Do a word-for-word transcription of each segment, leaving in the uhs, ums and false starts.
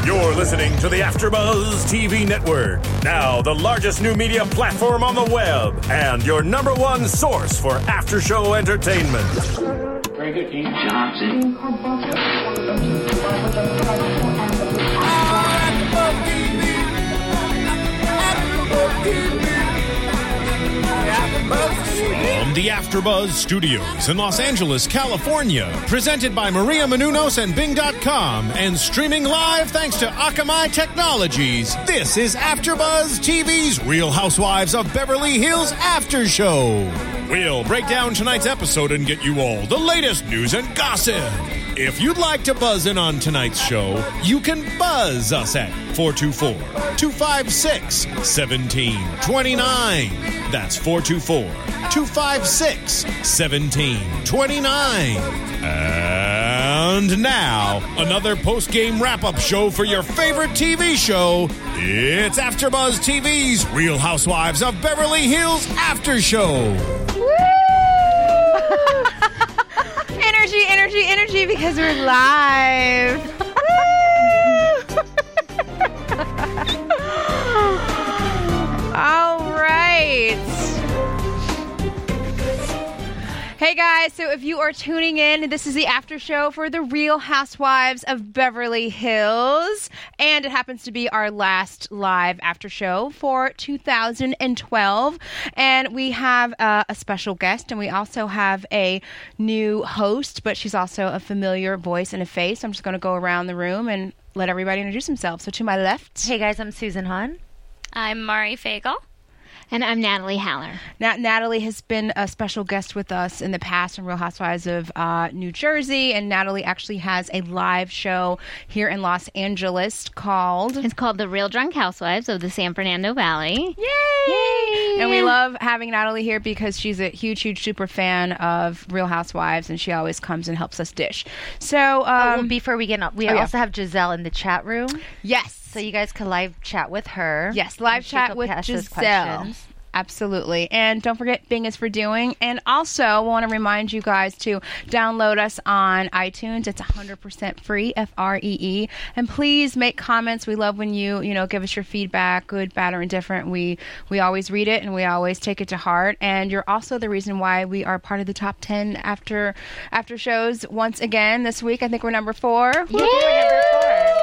You're listening to the AfterBuzz T V Network, now the largest new media platform on the web, and your number one source for after-show entertainment. Very good, Dean Johnson. From the AfterBuzz Studios in Los Angeles, California, presented by Maria Menounos and Bing dot com, and streaming live thanks to Akamai Technologies, this is AfterBuzz T V's Real Housewives of Beverly Hills After Show. We'll break down tonight's episode and get you all the latest news and gossip. If you'd like to buzz in on tonight's show, you can buzz us at four two four, two five six, one seven two nine. That's four two four, two five six, one seven two nine. And now, another post-game wrap-up show for your favorite T V show. It's AfterBuzz T V's Real Housewives of Beverly Hills After Show. Energy, energy, energy, because we're live. All right. Hey guys, so if you are tuning in, this is the after show for the Real Housewives of Beverly Hills, and it happens to be our last live after show for two thousand twelve, and we have uh, a special guest, and we also have a new host, but she's also a familiar voice and a face. I'm just going to go around the room and let everybody introduce themselves. So to my left... Hey guys, I'm Susan Hahn. I'm Mari Fagel. And I'm Natalie Haller. Nat- Natalie has been a special guest with us in the past in Real Housewives of uh, New Jersey, and Natalie actually has a live show here in Los Angeles called... It's called The Real Drunk Housewives of the San Fernando Valley. Yay! Yay! And we love having Natalie here because she's a huge, huge super fan of Real Housewives, and she always comes and helps us dish. So, um... oh, well, before we get on, we oh, also yeah. have Giselle in the chat room. Yes. So you guys can live chat with her. Yes, live chat with Giselle. Absolutely. And don't forget, Bing is for doing. And also, I want to remind you guys to download us on iTunes. It's one hundred percent free, F R E E. And please make comments. We love when you, you know, give us your feedback, good, bad, or indifferent. We we always read it and we always take it to heart. And you're also the reason why we are part of the top ten after after shows once again this week. I think we're number four. Yeah, we're number four.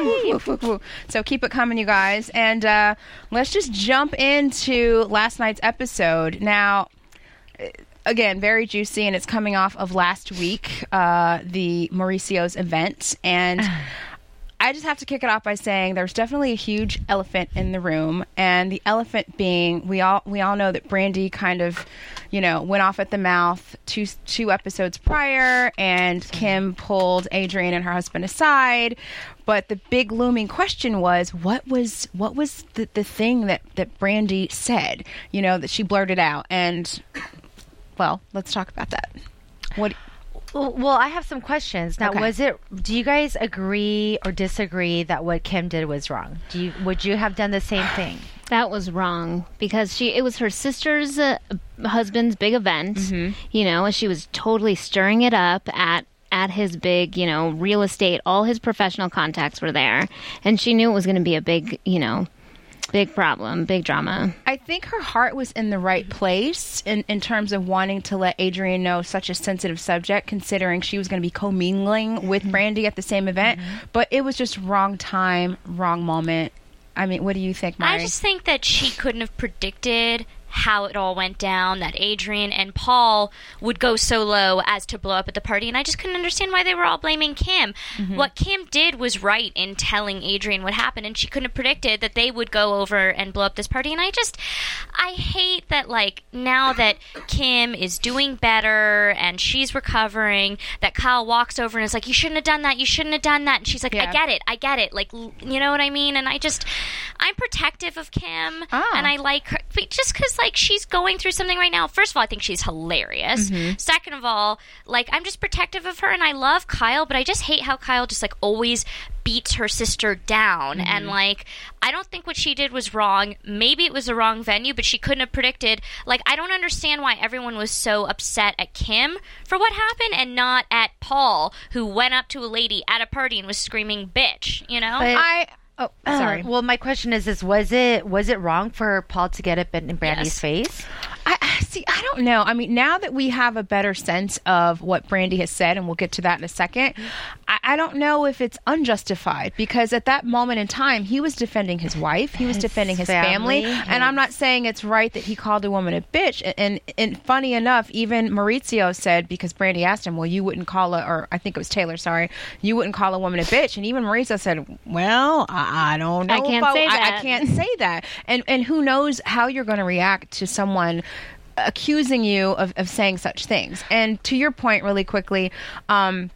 So keep it coming, you guys. And uh, let's just jump into last night's episode. Now, again, very juicy, and it's coming off of last week, uh, the Mauricio's event. And I just have to kick it off by saying there's definitely a huge elephant in the room. And the elephant being, we all we all know that Brandi kind of, you know, went off at the mouth two two episodes prior, and Kim pulled Adrienne and her husband aside. But the big looming question was, what was what was the, the thing that, that Brandi said, you know, that she blurted out? And, well, let's talk about that. What? Well, I have some questions. Now, Okay. was it, do you guys agree or disagree that what Kim did was wrong? Do you, would you have done the same thing? That was wrong because she it was her sister's uh, husband's big event, Mm-hmm. you know, and she was totally stirring it up at at his big, you know, real estate. All his professional contacts were there, and she knew it was going to be a big, you know, big problem, big drama. I think her heart was in the right place in, in terms of wanting to let Adrienne know such a sensitive subject, considering she was going to be commingling with Brandi at the same event. Mm-hmm. But it was just wrong time, wrong moment. I mean, what do you think, Mari? I just think that she couldn't have predicted how it all went down, that Adrienne and Paul would go so low as to blow up at the party, and I just couldn't understand why they were all blaming Kim. Mm-hmm. What Kim did was right in telling Adrienne what happened, and she couldn't have predicted that they would go over and blow up this party, and I just, I hate that, like, now that Kim is doing better and she's recovering, that Kyle walks over and is like, you shouldn't have done that, you shouldn't have done that, and she's like, yeah. I get it, I get it, like, you know what I mean? And I just, I'm protective of Kim, ah. and I like her, but just because, like, like she's going through something right now. First of all, I think she's hilarious. Mm-hmm. Second of all, like I'm just protective of her, and I love Kyle, but I just hate how Kyle just like always beats her sister down. Mm-hmm. And like I don't think what she did was wrong. Maybe it was the wrong venue, but she couldn't have predicted. Like I don't understand why everyone was so upset at Kim for what happened and not at Paul, who went up to a lady at a party and was screaming bitch, you know? But- I oh sorry. Uh, well, my question is: Is was it was it wrong for Paul to get up in, in Brandy's Yes. face? I, I see. I don't know. I mean, now that we have a better sense of what Brandy has said, and we'll get to that in a second, I, I don't know if it's unjustified because at that moment in time, he was defending his wife, he was His defending his family, family, his- and I'm not saying it's right that he called a woman a bitch. And, and and funny enough, even Maurizio said, because Brandy asked him, "Well, you wouldn't call a," or I think it was Taylor, sorry, you wouldn't call a woman a bitch, and even Maurizio said, "Well, I, I don't know. I can't if say I, I that." can't say that." And and who knows how you're going to react to someone accusing you of, of saying such things. And to your point really quickly, um,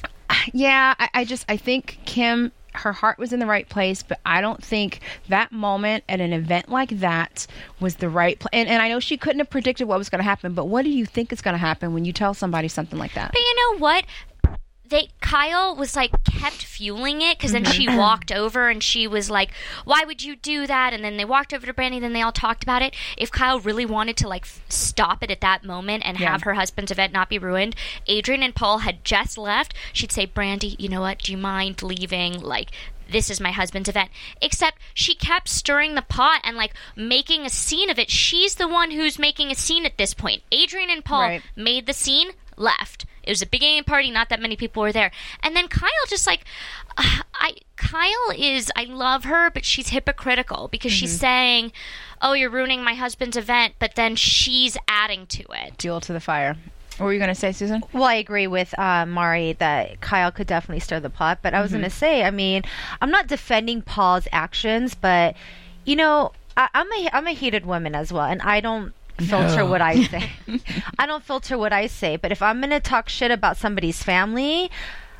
yeah, I, I just, I think Kim, her heart was in the right place, but I don't think that moment at an event like that was the right place. And, and I know she couldn't have predicted what was going to happen, but what do you think is going to happen when you tell somebody something like that? But you know what? They Kyle was like kept fueling it because then she Mm-hmm. walked over and she was like, "Why would you do that?" And then they walked over to Brandy. Then they all talked about it. If Kyle really wanted to like f- stop it at that moment and Yeah. have her husband's event not be ruined, Adrian and Paul had just left. She'd say, "Brandy, you know what? Do you mind leaving? Like." This is my husband's event. Except she kept stirring the pot and like making a scene of it. She's the one who's making a scene at this point. Adrian and Paul Right. made the scene, left. It was a beginning party, not that many people were there. And then Kyle just like, uh, I Kyle is, I love her, but she's hypocritical because she's saying, "Oh, you're ruining my husband's event," but then she's adding to it. Fuel to the fire. What were you going to say, Susan? Well, I agree with uh, Mari that Kyle could definitely stir the pot. But I was going to say, I mean, I'm not defending Paul's actions, but you know, I, I'm a I'm a heated woman as well, and I don't filter what I say. I don't filter what I say. But if I'm going to talk shit about somebody's family,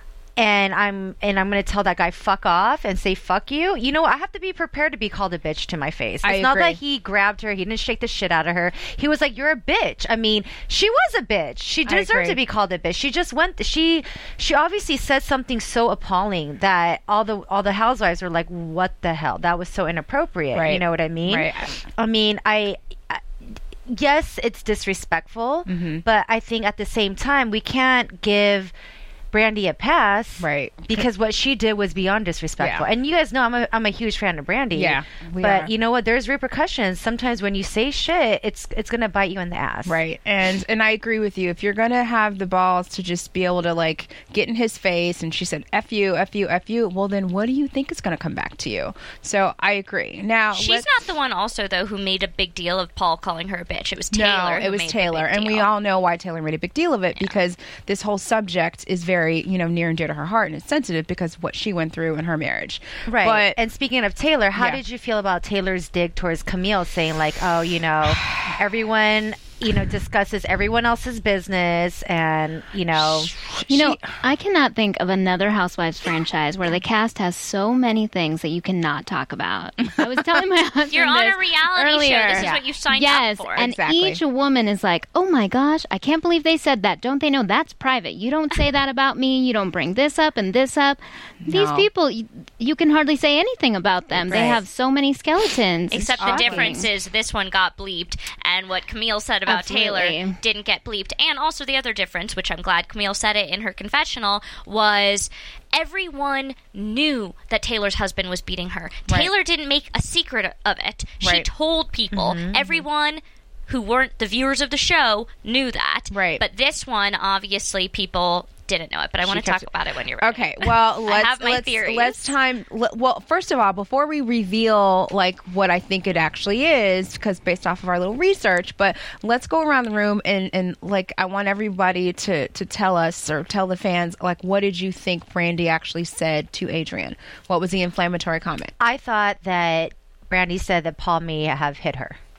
and I'm and I'm going to tell that guy fuck off and say fuck you, you know, I have to be prepared to be called a bitch to my face. It's I not agree. that he grabbed her, he didn't shake the shit out of her. He was like, "You're a bitch." I mean, she was a bitch. She I deserved agree. to be called a bitch. She just went she she obviously said something so appalling that all the all the housewives were like, "What the hell? That was so inappropriate." You Right. know what I mean? Right. I mean, I, I yes, it's disrespectful, Mm-hmm. but I think at the same time we can't give Brandy a pass, Right. Because what she did was beyond disrespectful. Yeah. And you guys know I'm a I'm a huge fan of Brandy. Yeah, we but are. you know what? There's repercussions. Sometimes when you say shit, it's it's gonna bite you in the ass. Right. And and I agree with you. If you're going to have the balls to just be able to like get in his face and she said F you, F you, F you, well then what do you think is going to come back to you? So I agree. Now She's let's- not the one also, though, who made a big deal of Paul calling her a bitch. It was Taylor. No, who it was made the Taylor, big and we deal. all know why Taylor made a big deal of it because this whole subject is very, you know, near and dear to her heart, and it's sensitive because of what she went through in her marriage. Right. But and speaking of Taylor, how Yeah. did you feel about Taylor's dig towards Camille saying like, "Oh, you know, everyone, you know, discusses everyone else's business and, you know, You know, I cannot think of another Housewives franchise where the cast has so many things that you cannot talk about. I was telling my husband You're on this a reality earlier. show. This is Yeah. what you signed Yes, up for. and Exactly. each woman is like, "Oh my gosh, I can't believe they said that. Don't they know that's private? You don't say that about me. You don't bring this up and this up." These No. people, you, you can hardly say anything about them. They Right. have so many skeletons. It's Except the shocking. difference is this one got bleeped, and what Camille said about Taylor Absolutely. didn't get bleeped. And also the other difference, which I'm glad Camille said it in her confessional, was everyone knew that Taylor's husband was beating her. Right. Taylor didn't make a secret of it. She Right. told people. Everyone who weren't the viewers of the show knew that. Right. But this one, obviously, people didn't know it. But I want to kept talk it- about it when you're ready. Okay, well, let's have my let's, theories. let's time. l- Well, first of all, before we reveal like what I think it actually is, because based off of our little research, but let's go around the room and and like I want everybody to to tell us or tell the fans like what did you think Brandy actually said to Adrian? What was the inflammatory comment? I thought that Brandy said that Paul may have hit her.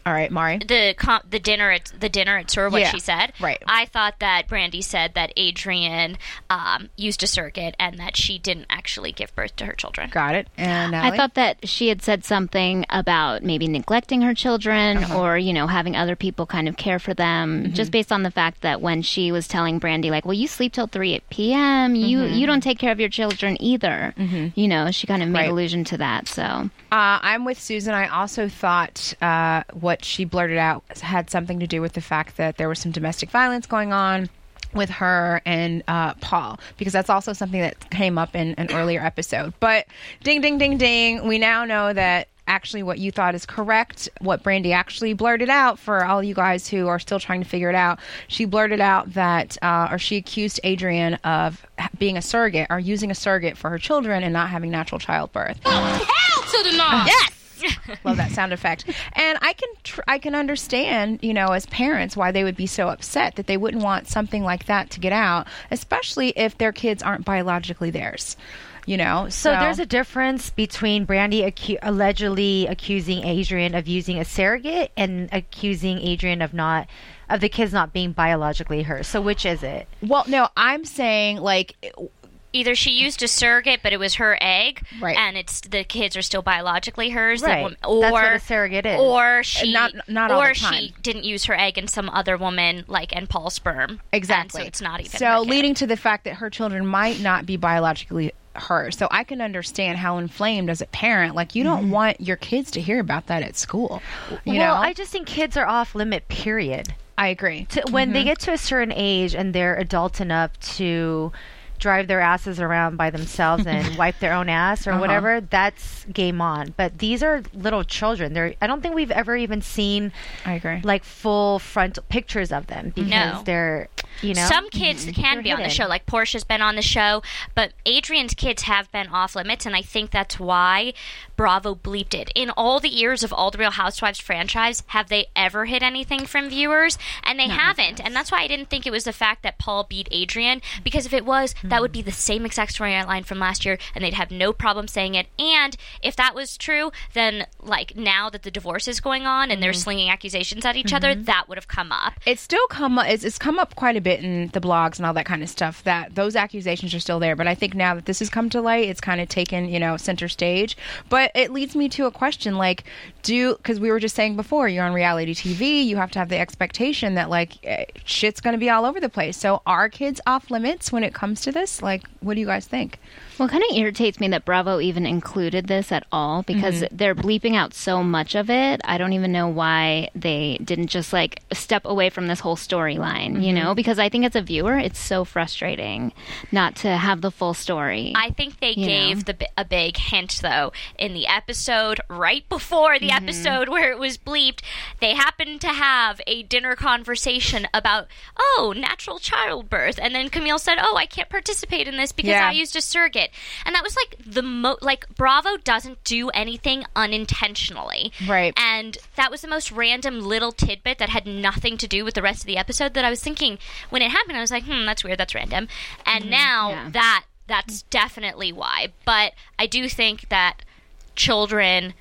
All right, Mari. the com- the dinner at the dinner at Sir, what Yeah, she said. right. I thought that Brandy said that Adrian um, used a surrogate and that she didn't actually give birth to her children. Got it. And I thought that she had said something about maybe neglecting her children Uh-huh. or, you know, having other people kind of care for them, Mm-hmm. just based on the fact that when she was telling Brandy, like, well, you sleep till three p.m., you, Mm-hmm. you don't take care of your children either. You know, she kind of made Right. allusion to that, so. Uh, I'm with Susan. I also thought uh, what she blurted out had something to do with the fact that there was some domestic violence going on with her and uh, Paul, because that's also something that came up in an earlier episode. But ding, ding, ding, ding. We now know that actually what you thought is correct, what Brandy actually blurted out, for all you guys who are still trying to figure it out, she blurted out that, uh, or she accused Adrian of being a surrogate or using a surrogate for her children and not having natural childbirth. Hell to the no! Yes. Love that sound effect. And I can tr- I can understand, you know, as parents, why they would be so upset that they wouldn't want something like that to get out, especially if their kids aren't biologically theirs. You know, so, So there's a difference between Brandy acu- allegedly accusing Adrian of using a surrogate and accusing Adrian of not of the kids not being biologically hers. So which is it? well, no, I'm saying like. Either she used a surrogate, but it was her egg, Right. and it's the kids are still biologically hers. that Right. woman- or That's what a surrogate is. Or she, Not- not all or the time. she didn't use her egg in some other woman, like and Paul's sperm. Exactly. And so it's not even. So her kid. leading to the fact that her children might not be biologically hers. So I can understand how inflamed as a parent, like you don't want your kids to hear about that at school. You well, know, I just think kids are off limit. Period. I agree. To, when they get to a certain age and they're adult enough to drive their asses around by themselves and wipe their own ass or Uh-huh. whatever, that's game on. But these are little children. They're I don't think we've ever even seen I agree. like full frontal pictures of them because No. they're, you know, Some kids can They're be on the hidden. show, like Portia's been on the show, but Adrian's kids have been off limits, and I think that's why Bravo bleeped it. In all the years of all the Real Housewives franchise, have they ever hid anything from viewers? And they haven't, and that's why I didn't think it was the fact that Paul beat Adrian, because if it was, that would be the same exact storyline from last year, and they'd have no problem saying it. And if that was true, then like now that the divorce is going on and they're slinging accusations at each other, that would have come up. It's still come up. It's, it's come up quite a bit in the blogs and all that kind of stuff. That those accusations are still there, but I think now that this has come to light, it's kind of taken, you know, center stage. But it leads me to a question: like, do because we were just saying before, you're on reality T V, you have to have the expectation that like eh, shit's going to be all over the place. So are kids off limits when it comes to this? Like, what do you guys think? Well, it kind of irritates me that Bravo even included this at all because Mm-hmm. they're bleeping out so much of it. I don't even know why they didn't just like step away from this whole storyline, you Mm-hmm. know, because I think as a viewer, it's so frustrating not to have the full story. I think they You gave know? the bi- a big hint though in the episode right before the Mm-hmm. episode where it was bleeped. They happened to have a dinner conversation about oh natural childbirth, and then Camille said, "Oh, I can't participate in this because Yeah. I used a surrogate," and that was like the mo like Bravo doesn't do anything unintentionally, Right. And that was the most random little tidbit that had nothing to do with the rest of the episode that I was thinking when it happened. I was like, hmm, that's weird, that's random, and now Yeah. that. That's definitely why. But I do think that children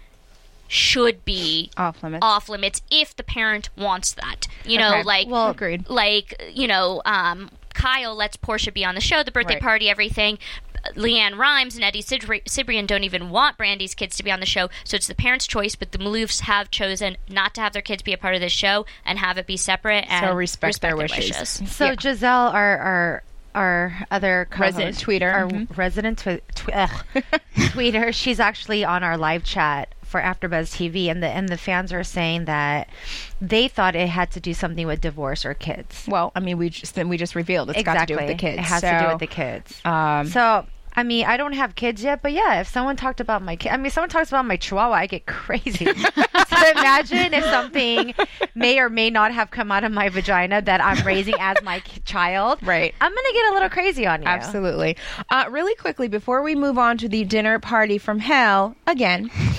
should be Off limits. off limits if the parent wants that. You know, Okay. like Well, agreed. like you know, um, Kyle lets Portia be on the show, the birthday Right. party, everything. Leanne Rimes and Eddie Cibri- Cibrian don't even want Brandy's kids to be on the show, so it's the parents' choice. But the Maloofs have chosen not to have their kids be a part of this show and have it be separate. And So respect their wishes. So Yeah. Giselle, our our our other co-host, Resident tweeter. our Mhm. resident twi- tw- ugh, tweeter, she's actually on our live chat for AfterBuzz T V, and the and the fans are saying that they thought it had to do something with divorce or kids. Well, I mean, we just then we just revealed it's got to do with the kids. It has to So, do with the kids. Um, So, I mean, I don't have kids yet, but yeah, if someone talked about my kid, I mean, someone talks about my chihuahua, I get crazy. So imagine if something may or may not have come out of my vagina that I'm raising as my k- child. Right. I'm going to get a little crazy on you. Absolutely. Uh, really quickly, before we move on to the dinner party from hell, again,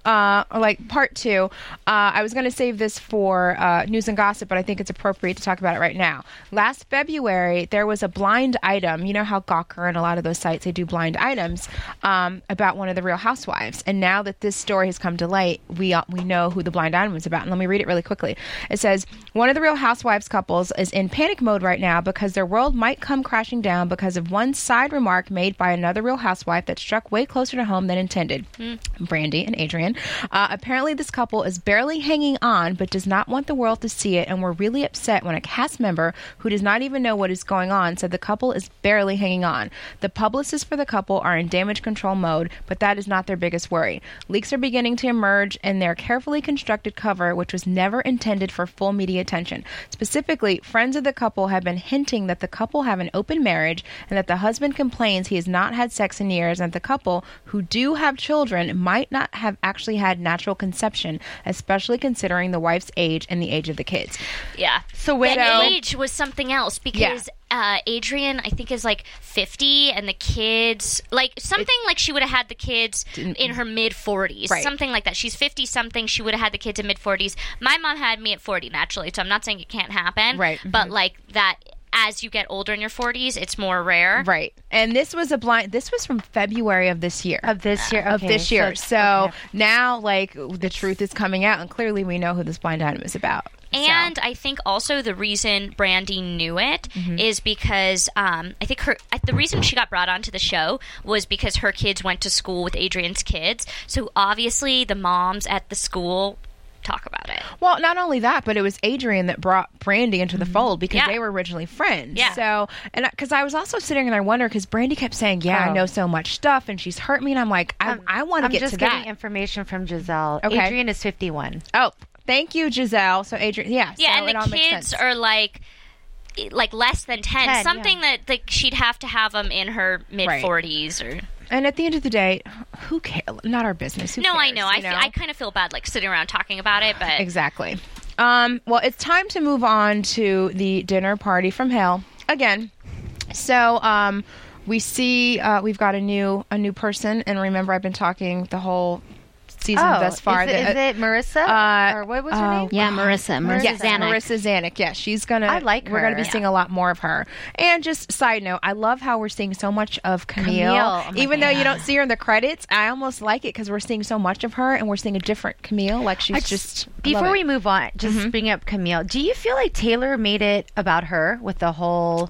uh, or like part two. Uh, I was going to save this for uh, news and gossip, but I think it's appropriate to talk about it right now. Last February, there was a blind item. You know how Gawker and a lot of those sites, they do blind items um, about one of the Real Housewives. And now that this story has come to light, we uh, we know who the blind item is about. And let me read it really quickly. It says, one of the Real Housewives couples is in panic mode right now because their world might come crashing down because of one side remark made by another Real Housewife that struck way closer to home than intended. Mm. Brandi and Adrian. Uh, apparently, this couple is barely hanging on, but does not want the world to see it, and were really upset when a cast member who does not even know what is going on said the couple is barely hanging on. The publicists for the couple are in damage control mode, but that is not their biggest worry. Leaks are beginning to emerge in their carefully constructed cover, which was never intended for full media attention. Specifically, friends of the couple have been hinting that the couple have an open marriage and that the husband complains he has not had sex in years, and the couple, who do have children, might not have actually had natural conception, especially considering the wife's age and the age of the kids. Yeah. So wait, the age was something else because Yeah. uh, Adrian, I think, is like fifty, and the kids, like something it, like she would have had the kids in her mid forties, right. something like that. She's fifty something. She would have had the kids in mid forties. My mom had me at forty naturally, so I'm not saying it can't happen, right? But mm-hmm. like that. As you get older in your forties, it's more rare. Right. And this was a blind, this was from February of this year. Of this year, okay. Of this year. So, So okay. now, like, the truth is coming out, and clearly we know who this blind item is about. And so. I think also the reason Brandi knew it mm-hmm. is because um, I think her the reason she got brought onto the show was because her kids went to school with Adrian's kids. So obviously the moms at the school talk about it. Well, not only that, but it was Adrian that brought Brandi into the fold because Yeah. they were originally friends. Yeah. So, and because I, I was also sitting and I wonder because Brandi kept saying, "Yeah, Oh. I know so much stuff," and she's hurt me, and I'm like, I, Um, I want to I'm get just to getting that. information from Giselle. Okay. Adrian is fifty-one. Oh, thank you, Giselle. So Adrian, yeah, Yeah, so and it all the makes kids sense. are like like less than ten, ten, something yeah. that like she'd have to have them in her mid forties or. And at the end of the day, who cares? Not our business. Who No, cares, I know. I, you f- I kind of feel bad like sitting around talking about it, but Exactly. Um, well, it's time to move on to the dinner party from hell again. So um, we see uh, we've got a new a new person, and remember, I've been talking the whole season Oh, thus far. is it, that, is it Marissa? uh, or what was her oh, name? Yeah, Marissa. Marissa Yes, Zanuck. Marissa Zanuck. Yeah, she's gonna. I like We're gonna be her. seeing a lot more of her. And just side note, I love how we're seeing so much of Camille. Camille. Oh my Even though God. you don't see her in the credits, I almost like it because we're seeing so much of her, and we're seeing a different Camille. Like she's I just. I love Before it. we move on, just bring up Camille. Do you feel like Taylor made it about her with the whole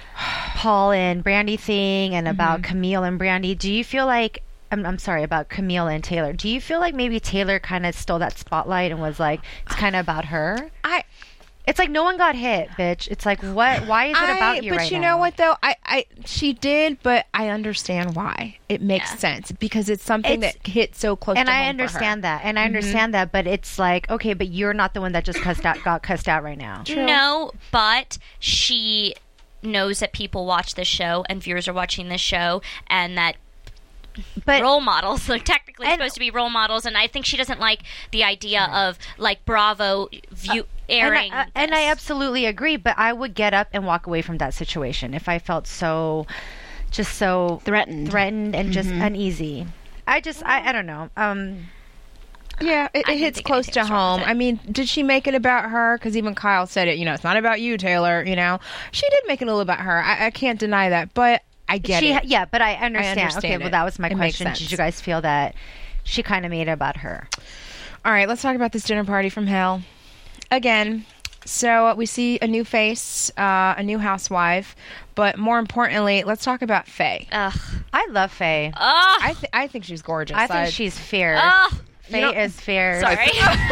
Paul and Brandi thing and about Camille and Brandi? Do you feel like I'm, I'm sorry about Camille and Taylor. Do you feel like maybe Taylor kind of stole that spotlight and was like it's kind of about her? I. It's like no one got hit, bitch. It's like what? Why is it I- about you but right you now? know what though, I, I she did, but I understand why. It makes Yeah. sense because it's something It's- that hit so close. And to I home for her. understand that, and I understand that, but it's like okay, but you're not the one that just cussed out, got cussed out right now. no, but she knows that people watch this show and viewers are watching this show and that But role models are technically and- supposed to be role models, and I think she doesn't like the idea of like Bravo view airing. And I, and this. I absolutely agree, but I would get up and walk away from that situation if I felt so, just so Threatened. threatened, and just uneasy. I just, I, I don't know. Um, Yeah, it, I it can hits think close anything to was wrong home. with it. I mean, did she make it about her? Because even Kyle said it. You know, it's not about you, Taylor. You know, she did make it a little about her. I, I can't deny that, but I get she, it. yeah, but I understand. understand okay, it. well, that was my It makes question. sense. Did you guys feel that she kind of made it about her? All right, let's talk about this dinner party from hell again. So uh, we see a new face, uh, a new housewife, but more importantly, let's talk about Faye. Ugh. I love Faye. Ugh. I th- I think she's gorgeous. I think she's fierce. Ugh. Faye You know- is fierce. Sorry.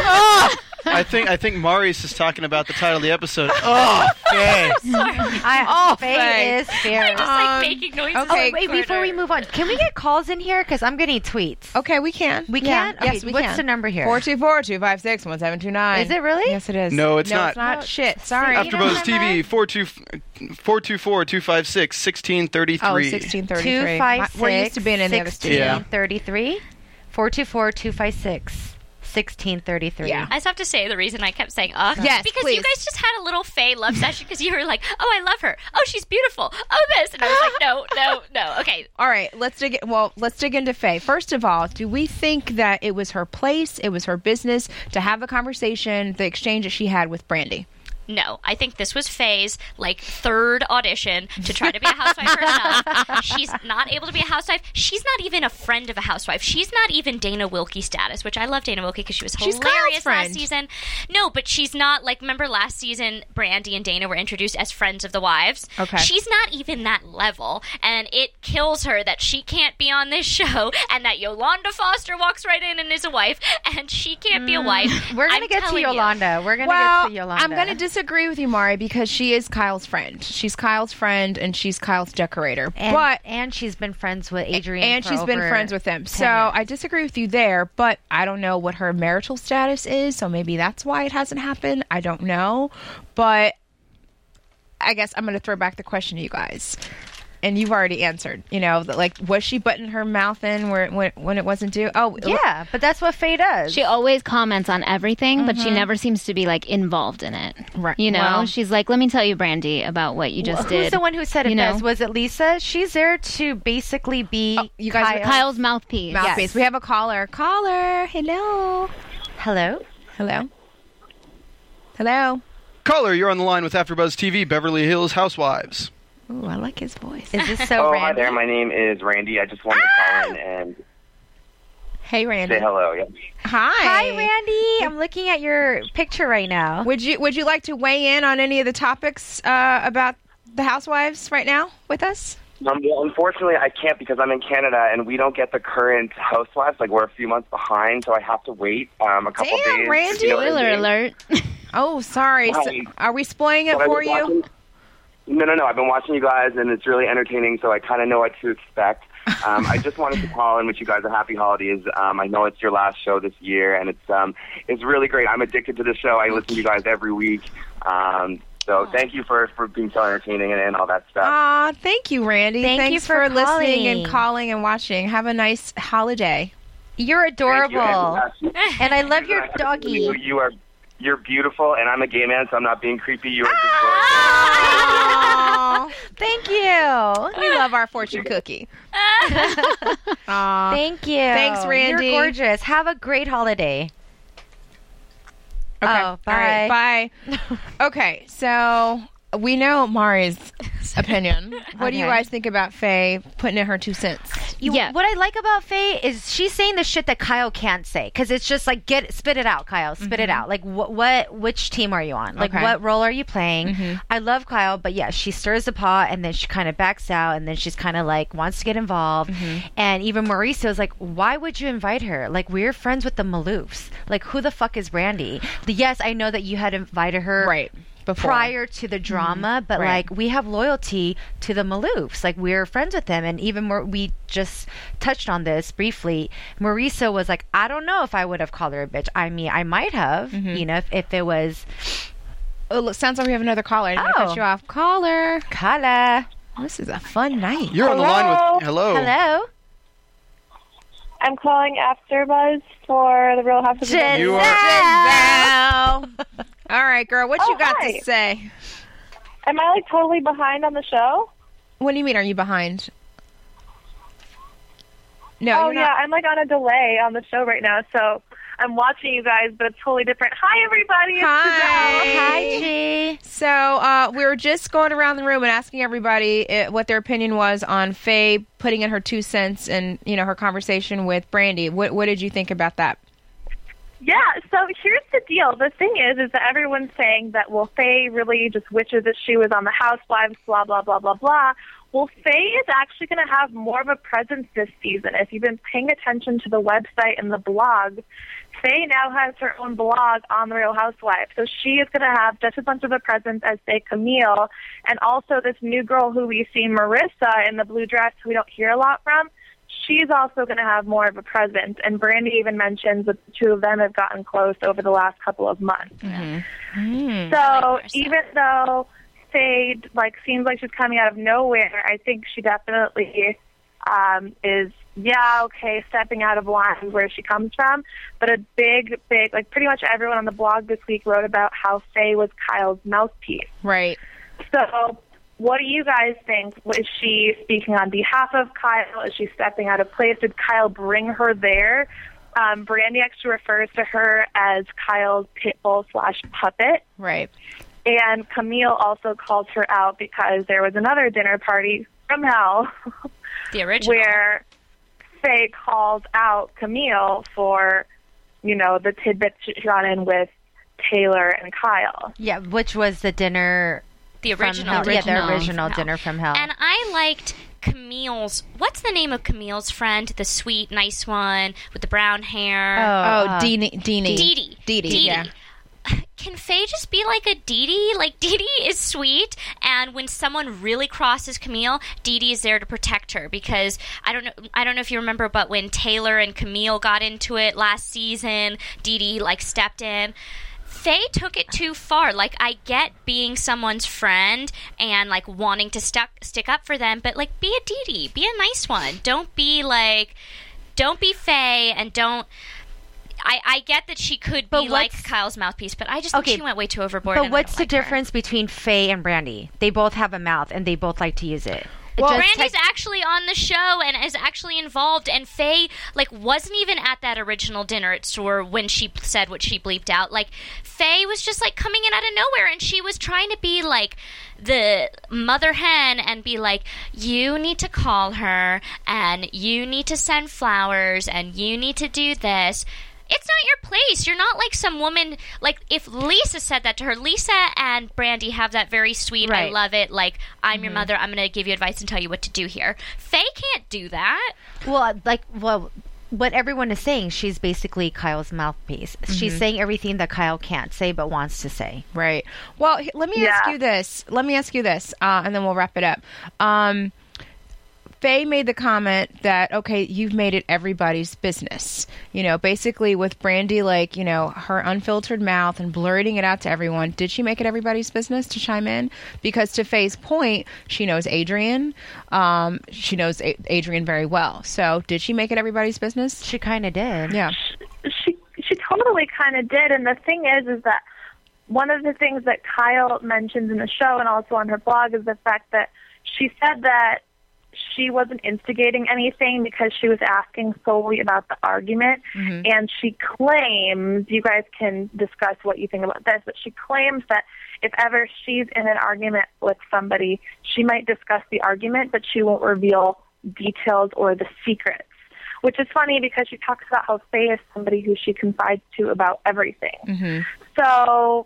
I think I think Maurice is talking about the title of the episode. Oh, Faye. I, Oh, Faye, Faye. is fierce. Just like Um, making noises. okay, in the Wait, before we corner. move on, can we get calls in here? Because I'm getting tweets. Okay, we can. We Yeah. can? Okay, Yes, we what's can. the number here? four two four, two five six, one seven two nine. Is it really? Yes, it is. No, it's no, not. It's not. Well, Shit. Sorry. you know AfterBuzz what T I V meant? four two four two four two five six sixteen thirty Oh, three. sixteen thirty-three. two five six We're used to being in the other studio. Yeah. sixteen thirty-three four two four two five six sixteen thirty-three. Yeah. I just have to say the reason I kept saying "ugh" Yes, because please. you guys just had a little Faye love session because you were like, "Oh, I love her. Oh, she's beautiful. Oh, this," and I was like, "No, no, no." Okay, All right, let's dig. Well, let's dig into Faye. First of all, do we think that it was her place, it was her business to have a conversation, the exchange that she had with Brandy? no. I think this was Faye's like third audition to try to be a housewife herself. She's not able to be a housewife. She's not even a friend of a housewife. She's not even Dana Wilkie status, which I love Dana Wilkie because she was She's Kyle's hilarious friend. last season. No, but she's not like. Remember last season, Brandy and Dana were introduced as friends of the wives. Okay. She's not even that level, and it kills her that she can't be on this show, and that Yolanda Foster walks right in and is a wife, and she can't be a wife. We're going I'm to get to telling you. Yolanda. We're going to Well, get to Yolanda. I'm going to disagree with you, Mari, because she is Kyle's friend. She's Kyle's friend, and she's Kyle's decorator. and, but and she's been friends with Adrian. and for she's been over friends with them. So ten years. I disagree with you there, but I don't know what her marital status is, so maybe that's why it hasn't happened. I don't know. But I guess I'm going to throw back the question to you guys. And you've already answered. You know, that, like, was she butting her mouth in where it, when, when it wasn't due? Oh, Yeah, but that's what Faye does. She always comments on everything, but she never seems to be like involved in it. Right. You know, Well- she's like, "Let me tell you, Brandy, about what you just Who's did." the one who said it you know? best? Was it Lisa? She's there to basically be Oh, you guys- Kyle. Kyle's mouthpiece. mouthpiece. Yes. We have a caller. Caller. Hello. Hello? Hello. Hello. Caller, you're on the line with AfterBuzz T V, Beverly Hills Housewives. Ooh, I like his voice. Is this so Oh, hi random? there. My name is Randy. I just wanted to call in and Hey, Randy. say hello. Yeah. Hi. Hi, Randy. I'm looking at your picture right now. Would you Would you like to weigh in on any of the topics uh, about the housewives right now with us? Um, well, unfortunately, I can't because I'm in Canada and we don't get the current Housewives. Like, we're a few months behind, so I have to wait um, a couple Damn, days. Randy. you know, Spoiler and- alert. Oh, sorry. So, Hi. are we spoiling it but I've for been you? watching- No, no, no. I've been watching you guys, and it's really entertaining, so I kind of know what to expect. Um, I just wanted to call and wish you guys a happy holidays. Um, I know it's your last show this year, and it's um, it's really great. I'm addicted to the show. I listen to you guys every week. Um, so thank you for, for being so entertaining and, and all that stuff. Aw, thank you, Randy. Thank Thanks you for listening and calling. calling and watching. Have a nice holiday. You're Thank you, adorable. and, uh, And I love your You, doggy. you are you're beautiful, and I'm a gay man, so I'm not being creepy. You are just Aw, Thank you. we love our fortune cookie. Aw. Thank you. Thanks, Randy. You're gorgeous. Have a great holiday. Okay. Oh, All right, bye. bye. Okay, so we know Mari's opinion. What do you Okay. guys think about Faye putting in her two cents? You, Yeah. What I like about Faye is she's saying the shit that Kyle can't say because it's just like get spit it out, Kyle, spit it out. Like what, what, which team are you on? Like Okay. what role are you playing? I love Kyle, but yeah, she stirs the pot and then she kind of backs out and then she's kind of like wants to get involved. And even Mauricio's like, why would you invite her? Like we're friends with the Maloofs. Like who the fuck is Brandy? Yes, I know that you had invited her Right. Before. prior to the drama, but Right. like we have loyalty to the Maloofs. Like we're friends with them, and even more. We just touched on this briefly. Mauricio was like, I don't know if I would have called her a bitch. I mean, I might have, you know, if, if it was Oh, look, sounds like we have another caller. I didn't mean to Oh. cut you off. Caller. Kala. This is a fun night. You're on the line with. Hello. Hello, I'm calling AfterBuzz for the Real House of Giselle. You are- Giselle. All right, girl. What you Oh, got hi. to say? Am I like totally behind on the show? What do you mean? Are you behind? No, oh you're yeah, not. I'm like on a delay on the show right now, so I'm watching you guys, but it's totally different. Hi everybody, it's Hi. Giselle. Hi, G. So uh, we were just going around the room and asking everybody uh, what their opinion was on Faye putting in her two cents and you know her conversation with Brandy. What what did you think about that? Yeah, so here's the deal. The thing is, is that everyone's saying that, well, Faye really just wishes that she was on the Housewives, blah, blah, blah, blah, blah. Well, Faye is actually going to have more of a presence this season. If you've been paying attention to the website and the blog, Faye now has her own blog on The Real Housewives. So she is going to have just as much of a presence as, say, Camille. And also this new girl who we see, Marissa, in the blue dress, who we don't hear a lot from. She's also going to have more of a presence. And Brandy even mentions that the two of them have gotten close over the last couple of months. Mm-hmm. So Marissa. even though Faye like seems like she's coming out of nowhere, I think she definitely um, is yeah, okay, stepping out of line where she comes from. But a big, big, like pretty much everyone on the blog this week wrote about how Faye was Kyle's mouthpiece. Right. So what do you guys think? Is she speaking on behalf of Kyle? Is she stepping out of place? Did Kyle bring her there? Um, Brandi actually refers to her as Kyle's pitbull slash puppet. Right. And Camille also calls her out because there was another dinner party from hell. The original. Where Faye calls out Camille for, you know, the tidbits she got in with Taylor and Kyle. Yeah, which was the dinner. The from original. hell. Yeah, the original original from dinner from hell. And I liked Camille's. What's the name of Camille's friend? The sweet, nice one with the brown hair. Oh, uh, Dee Dee. Dee Dee. Dee Dee, yeah. Can Faye just be like a Dee Dee? Like, Dee Dee is sweet, and when someone really crosses Camille, Dee Dee is there to protect her, because I don't know I don't know if you remember, but when Taylor and Camille got into it last season, Dee Dee, like, stepped in. Faye took it too far. Like, I get being someone's friend and, like, wanting to stuck, stick up for them, but, like, be a Dee Dee. Be a nice one. Don't be, like, don't be Faye, and don't... I, I get that she could be like Kyle's mouthpiece, but I just think Okay, she went way too overboard. But and I what's don't the like her. difference between Faye and Brandi? They both have a mouth, and they both like to use it. Well, Just Brandy's tec- actually on the show and is actually involved, and Faye, like, wasn't even at that original dinner at Soar when she said what she bleeped out. Like, Faye was just, like, coming in out of nowhere, and she was trying to be, like, the mother hen and be like, you need to call her, and you need to send flowers, and you need to do this. It's not your place. You're not like some woman. Like, if Lisa said that to her, Lisa and Brandi have that very sweet, I Right. love it, like, I'm Mm-hmm. your mother, I'm going to give you advice and tell you what to do here. Faye can't do that. Well, like, well, what everyone is saying, she's basically Kyle's mouthpiece. She's saying everything that Kyle can't say but wants to say. Right. Well, h- let me ask Yeah. you this. Let me ask you this, uh, and then we'll wrap it up. Um, Faye made the comment that, okay, you've made it everybody's business. You know, basically with Brandi, like, you know, her unfiltered mouth and blurting it out to everyone. Did she make it everybody's business to chime in? Because to Faye's point, she knows Adrian. Um, she knows A- Adrian very well. So did she make it everybody's business? She kind of did. Yeah. She she totally kind of did, and the thing is, is that one of the things that Kyle mentions in the show and also on her blog is the fact that she said that she wasn't instigating anything because she was asking solely about the argument, Mm-hmm. and she claims, you guys can discuss what you think about this, but she claims that if ever she's in an argument with somebody, she might discuss the argument, but she won't reveal details or the secrets. Which is funny because she talks about how Faye is somebody who she confides to about everything. Mm-hmm. So,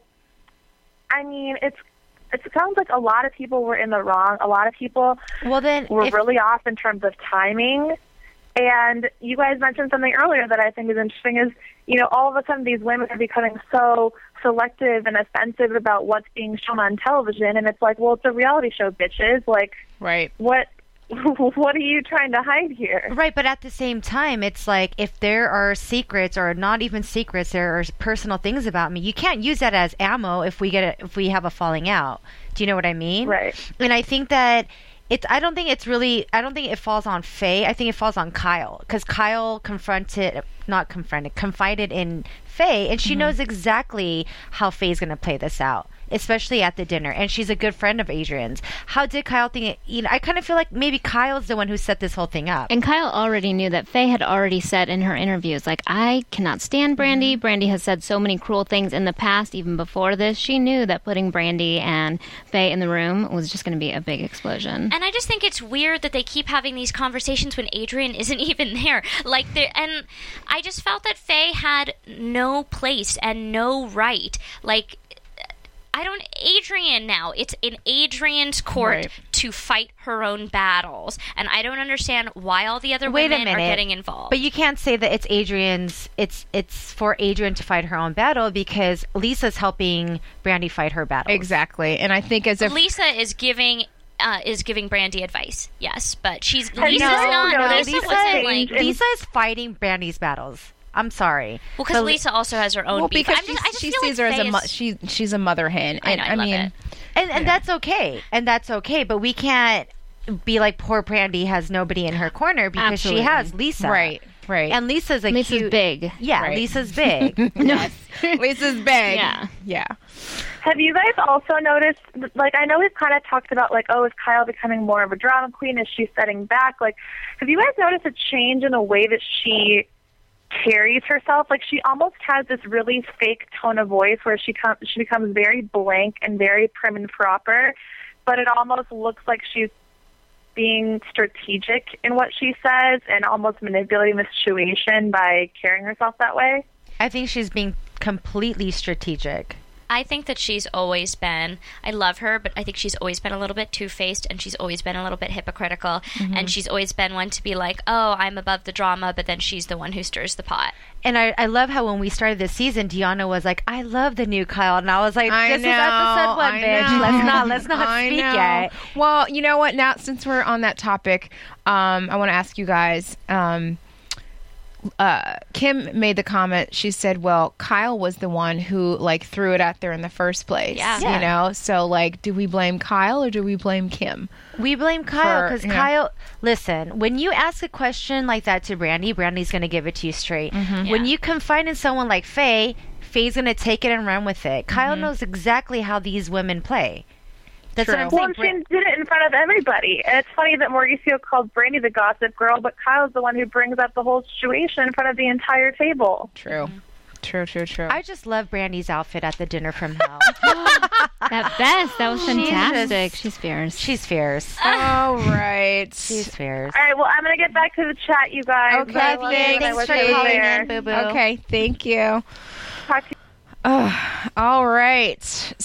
I mean, it's it sounds like a lot of people were in the wrong. A lot of people Well, then, were if, really off in terms of timing. And you guys mentioned something earlier that I think is interesting is, you know, all of a sudden these women are becoming so selective and offensive about what's being shown on television. And it's like, well, it's a reality show, bitches. Like, Right. what what are you trying to hide here? right, but at the same time, it's like if there are secrets or not even secrets, there are personal things about me. You can't use that as ammo if we get a, if we have a falling out. Do you know what I mean? Right. And I think that it's. I don't think it's really. I don't think it falls on Faye. I think it falls on Kyle because Kyle confronted, not confronted, confided in Faye, and she knows exactly how Faye's going to play this out, especially at the dinner. And she's a good friend of Adrian's. How did Kyle think it? You know, I kind of feel like maybe Kyle's the one who set this whole thing up. And Kyle already knew that. Faye had already said in her interviews, like, I cannot stand Brandi. Brandi has said so many cruel things in the past, even before this. She knew that putting Brandi and Faye in the room was just going to be a big explosion. And I just think it's weird that they keep having these conversations when Adrian isn't even there. Like, there, and I just felt that Faye had no place and no right. Like, I don't. Adrian now. It's in Adrian's court Right. to fight her own battles, and I don't understand why all the other Wait a women are minute. getting involved. But you can't say that it's Adrian's. It's it's for Adrian to fight her own battle because Lisa's helping Brandi fight her battle. Exactly. And I think as if Lisa is giving. Uh, is giving Brandi advice, yes, but she's I Lisa's know, not. no, Lisa Lisa wasn't is- like and- Lisa is fighting Brandi's battles. I'm sorry. well, because But- Lisa also has her own well, beef. because I'm just, I just she feel sees like her as a Faye mo- is- she she's a mother hen. I And know, I love mean, it. And and that's okay. And that's okay. But we can't be like poor Brandy has nobody in her corner because Absolutely. she has Lisa. Right. Right. And Lisa's a Lisa's cute, big. Yeah, Right. Lisa's big. No. Lisa's big. Yeah. Yeah. Have you guys also noticed, like, I know we've kind of talked about, like, oh, is Kyle becoming more of a drama queen? Is she setting back? Like, have you guys noticed a change in the way that she carries herself? Like, she almost has this really fake tone of voice where she, com- she becomes very blank and very prim and proper, but it almost looks like she's being strategic in what she says and almost manipulating the situation by carrying herself that way. I think she's being completely strategic. I think that she's always been, I love her, but I think she's always been a little bit two-faced, and she's always been a little bit hypocritical, and she's always been one to be like, oh, I'm above the drama, but then she's the one who stirs the pot. And I, I love how when we started this season, Deanna was like, I love the new Kyle. And I was like, I this know, is episode one, I bitch. know. Let's not, let's not I speak know. yet. Well, you know what? Now, since we're on that topic, um, I want to ask you guys. Um, uh, Kim made the comment. She said, "Well, Kyle was the one who like threw it out there in the first place." Yeah. You Yeah. know. So, like, do we blame Kyle or do we blame Kim? We blame Kyle For- because yeah. Kyle, listen, when you ask a question like that to Brandy, Brandy's going to give it to you straight. Mm-hmm. When Yeah. you confide in someone like Faye, Faye's going to take it and run with it. Kyle Mm-hmm. knows exactly how these women play. That's True. what I'm Well, saying. and she did it in front of everybody. And it's funny that Mauricio called Brandy the gossip girl, but Kyle's the one who brings up the whole situation in front of the entire table. True. True. True. True. I just love Brandy's outfit at the dinner from hell. That best. That was She's fantastic. just- She's fierce. She's fierce. All right. She's fierce. All right, well, I'm going to get back to the chat, you guys. Okay, I love you, and I thanks wish for I was calling there. in, boo-boo. Okay. Thank you. Talk to you. All right.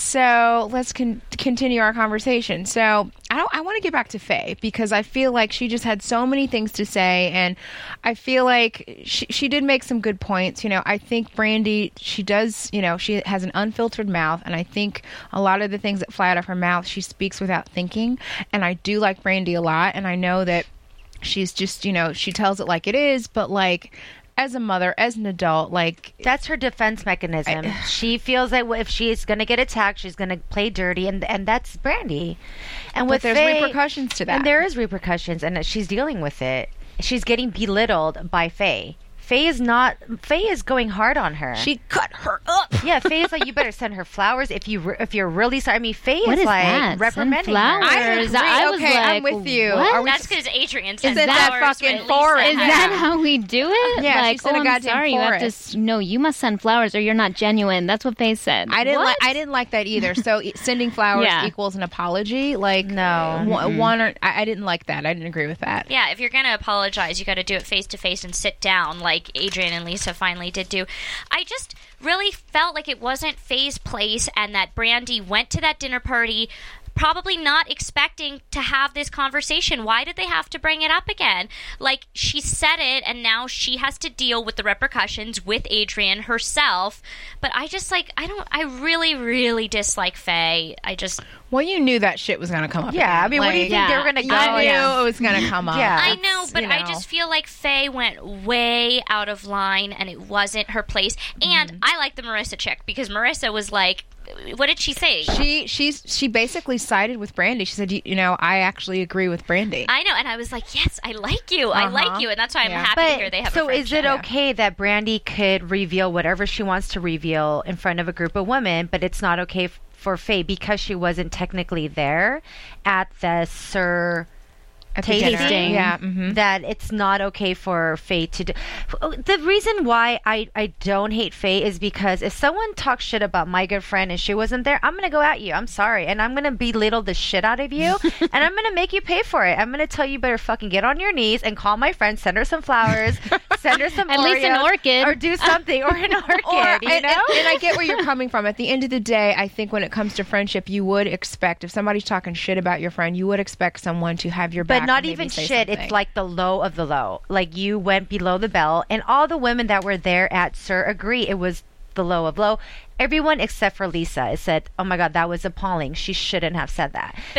So let's con- continue our conversation. So I don't. I want to get back to Faye because I feel like she just had so many things to say, and I feel like she she did make some good points. You know, I think Brandy, she does. You know, she has an unfiltered mouth, and I think a lot of the things that fly out of her mouth, she speaks without thinking. And I do like Brandy a lot, and I know that she's just, you know, she tells it like it is, but like. As a mother, as an adult, like That's her defense mechanism. she feels that if she's going to get attacked, she's going to play dirty, and and that's Brandy. And but with there's Faye- repercussions to that. And there is repercussions, and she's dealing with it. She's getting belittled by Faye. Faye is not. Faye is going hard on her. She cut her up. yeah, Faye is like, you better send her flowers if you re- if you're really sorry. I mean, Faye What is is like that? reprimanding Sunflower? her. I agree. I was okay, I'm like, with you. what? Are we That's because Adrian Is sends it that flowers fucking when Lisa forest? Is has that them. how we do it? Yeah, she like, said oh, a I'm goddamn sorry, you have to. forest. s- No, you must send flowers, or you're not genuine. That's what Faye said. I didn't What? like. I didn't like that either. So e- sending flowers Yeah. equals an apology. Like No. one, one or I, I didn't like that. I didn't agree with that. Yeah, if you're going to apologize, you got to do it face to face and sit down like Adrian and Lisa finally did do. I just really felt like it wasn't Faye's place and that Brandy went to that dinner party probably not expecting to have this conversation. Why did they have to bring it up again? Like, she said it, and now she has to deal with the repercussions with Adrian herself. But I just, like, I don't, I really, really dislike Faye. I just... Well, you knew that shit was gonna come up. Yeah, again. I mean, what do you Like, think they yeah. were going to go? I knew Yeah. it was gonna come up. Yeah. I know, It's, but you I know. just feel like Faye went way out of line, and it wasn't her place. And I like the Marissa chick because Marissa was like, what did she say? She she's she basically sided with Brandy. She said, you, you know, I actually agree with Brandy. I know, and I was like, yes, I like you. I Uh-huh. like you, and that's why I'm Yeah. happy to hear they have so a is friendship. it okay that Brandy could reveal whatever she wants to reveal in front of a group of women, but it's not okay f- for Faye because she wasn't technically there at the Sir At the dinner. Tasting. Yeah. Mm-hmm. that it's not okay for Faye to do. The reason why I, I don't hate Faye is because if someone talks shit about my good friend and she wasn't there, I'm going to go at you. I'm sorry. And I'm going to belittle the shit out of you. And I'm going to make you pay for it. I'm going to tell you better fucking get on your knees and call my friend, send her some flowers, send her some At least an Oreos, orchid. Or do something. Or an orchid, Or, you and, know? and, and I get where you're coming from. At the end of the day, I think when it comes to friendship, you would expect if somebody's talking shit about your friend, you would expect someone to have your back. But not and maybe even say shit. something. It's like the low of the low. Like you went below the bell, and all the women that were there at Sir agree it was the low of low. Everyone except for Lisa said, "Oh my God, that was appalling. She shouldn't have said that." But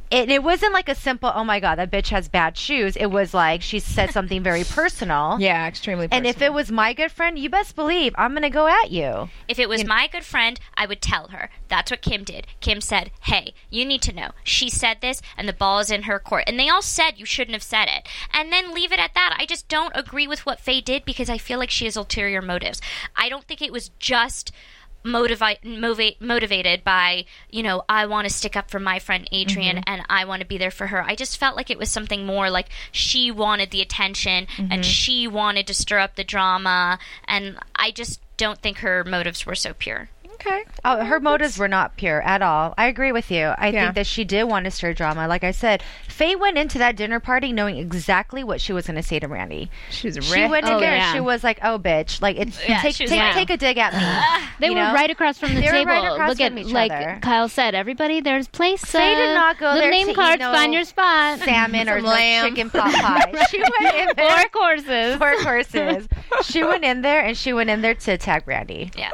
it, it wasn't like a simple, oh my God, that bitch has bad shoes. It was like she said something very personal. Yeah, extremely personal. And if it was my good friend, you best believe I'm going to go at you. If it was You- my good friend, I would tell her. That's what Kim did. Kim said, hey, you need to know. She said this, and the ball is in her court. And they all said you shouldn't have said it. And then leave it at that. I just don't agree with what Faye did because I feel like she has ulterior motives. I don't think it was just motivi- motiva- motivated by, you know, I want to stick up for my friend Adrian and I want to be there for her. I just felt like it was something more like she wanted the attention and she wanted to stir up the drama. And I just don't think her motives were so pure. Okay. Oh, her motives were not pure at all. I agree with you. I Yeah. think that she did want to stir drama. Like I said, Faye went into that dinner party knowing exactly what she was going to say to Randy. She was She went in Oh, there yeah. and she was like, "Oh, bitch! Like, it's Yeah, take she was take, like- take a dig at me." They You were know? right across from the They were table. right across Look from at, each like other. Kyle said, everybody, there's place. Faye did uh, not go little there name to eat cards, no find your spot. salmon or Some no lamb. chicken pot pie. She went in there. Four courses. Four courses. She went in there and she went in there to attack Randy. Yeah.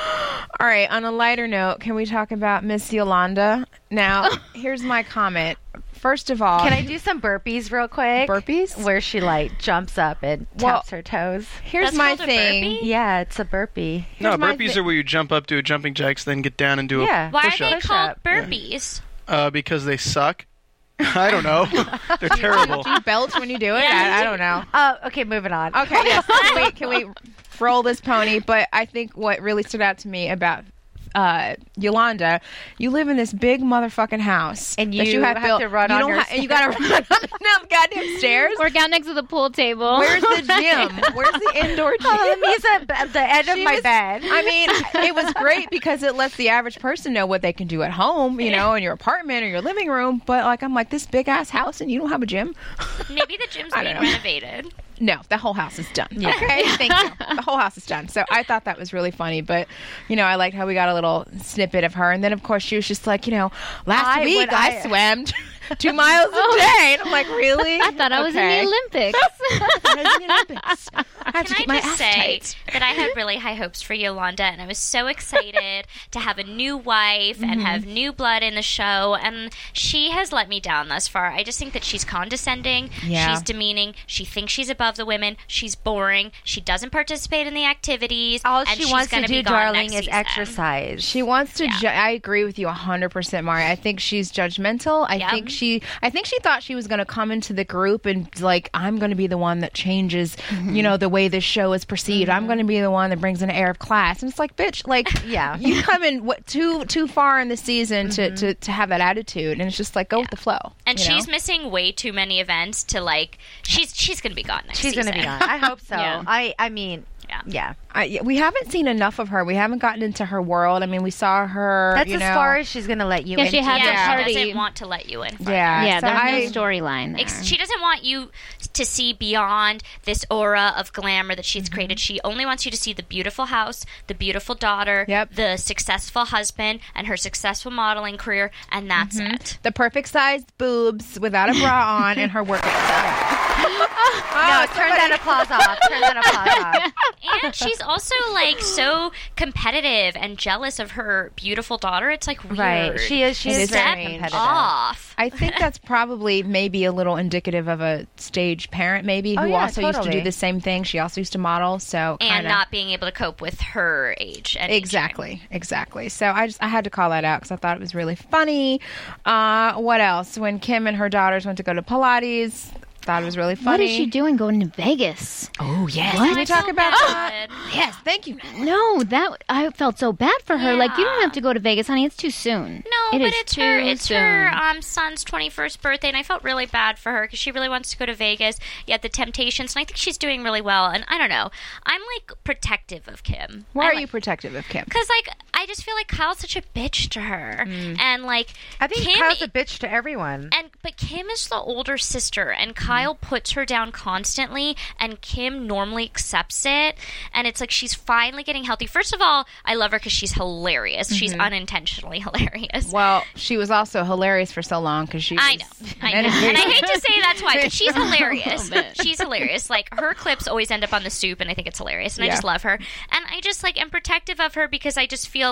All right, on a lighter note, can we talk about Miss Yolanda? Now, here's my comment. First of all, Can I do some burpees real quick? burpees? Where she like jumps up and Well, taps her toes. Here's That's my called a thing. burpee? Yeah, it's a burpee. No, Here's my burpees thi- are where you jump up, do a jumping jacks, then get down and do Yeah. a Why push are they up. called up. burpees? Uh, because they suck. I don't know. They're terrible. Do you belch when you do it? I, I don't know. Oh, okay, moving on. Okay, yes. Can we, can we roll this pony? But I think what really stood out to me about uh, Yolanda, you live in this big motherfucking house, And that you have, have built. to run you on don't your ha- and you gotta run up and down the goddamn stairs. Work out next to the pool table. Where's the gym? Where's the indoor gym? Oh, me's at the end of She my was- bed. I mean, it was great because it lets the average person know what they can do at home, you know, in your apartment or your living room. But like, I'm like, this big ass house and you don't have a gym? Maybe the gym's I being don't know. renovated. No, the whole house is done. Okay, thank you. The whole house is done. So I thought that was really funny. But, you know, I liked how we got a little snippet of her. And then, of course, she was just like, you know, last I- week when I, I- swam two miles a day. And I'm like, really? I thought I was in Okay. the Olympics. I was in the Olympics. I have to Can keep I my just ass say tight. that I had really high hopes for Yolanda, and I was so excited to have a new wife and have new blood in the show, and she has let me down thus far. I just think that she's condescending, Yeah. she's demeaning, she thinks she's above the women, she's boring, she doesn't participate in the activities, All and she she's wants to gonna do, be gone darling, next is season. exercise. She wants to. Yeah. Ju- I agree with you one hundred percent, Mari. I think she's judgmental. I Yeah. think she. I think she thought she was going to come into the group and like, I'm going to be the one that changes, you know, the way this show is perceived. I'm going to be the one that brings an air of class. And it's like, bitch, like, Yeah. you come in what too too far in the season to, to to have that attitude, and it's just like go with the flow. And you know? she's missing way too many events to like. She's she's gonna be gone next She's season. going to be gone. I hope so. Yeah. I, I mean, Yeah. yeah. I, yeah, we haven't seen enough of her. We haven't gotten into her world. I mean, we saw her. That's you as know, far as she's going to let you Yeah, into. she had Yeah, that she party. doesn't want to let you in. Yeah, Yeah, so there's I, no storyline there. Ex- She doesn't want you to see beyond this aura of glamour that she's Mm-hmm. created. She only wants you to see the beautiful house, the beautiful daughter, Yep. the successful husband, and her successful modeling career, and that's Mm-hmm. it. the perfect sized boobs without a bra on and her workout stuff. No, turn that applause off. Turn that applause off. And she's also like so competitive and jealous of her beautiful daughter. It's like weird. Right. She is. She It is is very strange. competitive. Off. I think that's probably maybe a little indicative of a stage parent, maybe, Oh, who yeah, also used to totally. do the same thing. She also used to model, so And kinda- not being able to cope with her age. And exactly, exactly. So I just I had to call that out because I thought it was really funny. Uh, what else? When Kim and her daughters went to go to Pilates, thought it was really funny. What is she doing going to Vegas? Oh yes, What? can we talk about that? Bad. Yes, thank you. No, that I felt so bad for her. Like, you don't Yeah. have to go to Vegas, honey. It's too soon. No, It but is it's her. too It's her soon. um, son's twenty-first birthday, and I felt really bad for her because she really wants to go to Vegas. Yet the temptations, and I think she's doing really well. And I don't know. I'm like protective of Kim. Why I are like, you protective of Kim? Because like I just feel like Kyle's such a bitch to her, and like I think Kim. Kyle's a bitch to everyone. and but Kim is the older sister, and Kyle puts her down constantly, and Kim normally accepts it, and it's like she's finally getting healthy. First of all, I love her because she's hilarious. She's unintentionally hilarious. Well, she was also hilarious for so long because she. I was know, I know, and I hate to say that's why, but she's hilarious. A little bit. She's hilarious. Like her clips always end up on the soup, and I think it's hilarious, and I Yeah. just love her. And I just like am protective of her because I just feel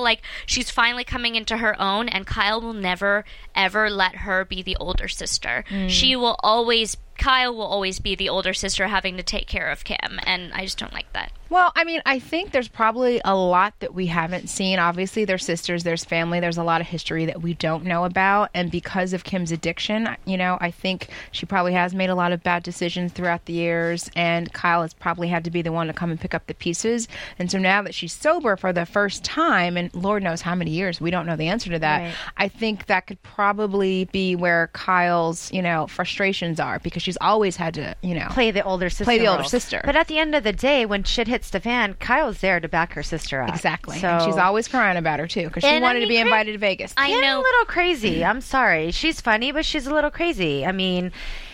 feel like she's finally coming into her own, and Kyle will never, ever let her be the older sister. Mm. She will always, Kyle will always be the older sister having to take care of Kim, and I just don't like that. Well, I mean, I think there's probably a lot that we haven't seen. Obviously, there's sisters, there's family, there's a lot of history that we don't know about. And because of Kim's addiction, you know, I think she probably has made a lot of bad decisions throughout the years. And Kyle has probably had to be the one to come and pick up the pieces. And so now that she's sober for the first time, and Lord knows how many years, we don't know the answer to that. Right. I think that could probably be where Kyle's, you know, frustrations are, because she's always had to, you know, Play the older sister. Play the older role. sister. But at the end of the day, when shit hits the fan, Kyle's there to back her sister up. Exactly. So And she's always crying about her, too, because she And I wanted to mean, be Chris- invited to Vegas. I Yeah, know. a little crazy. I'm sorry. She's funny, but she's a little crazy. I mean,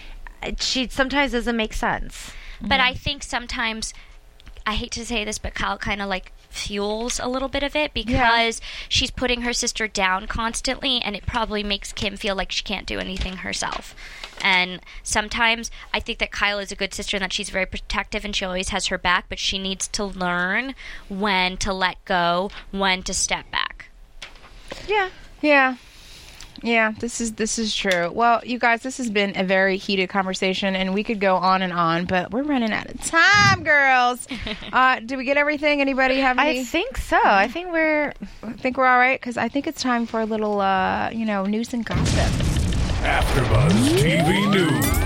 she sometimes doesn't make sense. But I think sometimes, I hate to say this, but Kyle kind of like fuels a little bit of it because she's putting her sister down constantly, and it probably makes Kim feel like she can't do anything herself. And sometimes I think that Kyle is a good sister and that she's very protective and she always has her back, but she needs to learn when to let go, when to step back. Yeah. Yeah. Yeah, this is this is true. Well, you guys, this has been a very heated conversation, and we could go on and on, but we're running out of time, girls. uh, did we get everything? Anybody have any? I think so. I think we're I think we're all right, because I think it's time for a little, uh, you know, news and gossip. AfterBuzz T V News.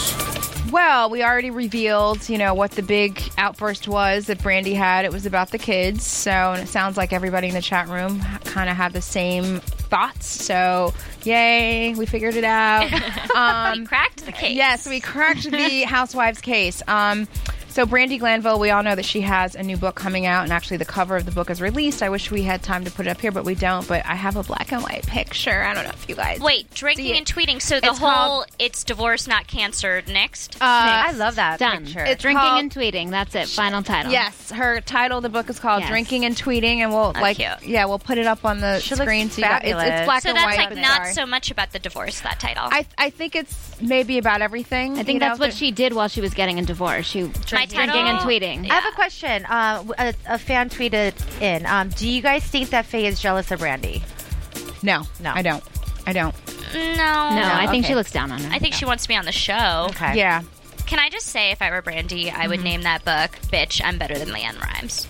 Well, we already revealed, you know, what the big outburst was that Brandy had. It was about the kids. So and it sounds like everybody in the chat room kind of had the same thoughts. So, yay, we figured it out. Um, We cracked the case. Yes, we cracked the Housewives case. Um, so Brandy Glanville, we all know that she has a new book coming out, and actually the cover of the book is released. I wish we had time to put it up here, but we don't. But I have a black and white picture. I don't know if you guys... Wait, drinking See it. and tweeting. So the It's whole called- "it's divorce, not cancer" next. Uh, I love that Done. picture. It's Drinking called- and tweeting. That's it. Final title. Yes, her title of the book is called Yes. "Drinking and Tweeting," and we'll like, cute. yeah, we'll put it up on the She looks screen. So you got, it's, it's fabulous. black so and that's white. like but not sorry. so much about the divorce. That title. I I think it's maybe about everything. I think you that's know, what she did while she was getting a divorce. She My drinking title- and tweeting. I have a question. Uh, w- a, a fan tweeted in. Um, do you guys think that Faye is jealous of Brandy? No, No. I don't. I don't. no, No, I think okay. she looks down on her. I think she wants to be on the show. Okay. Yeah. Can I just say, if I were Brandy, I would name that book "Bitch, I'm Better Than Leanne Rhymes."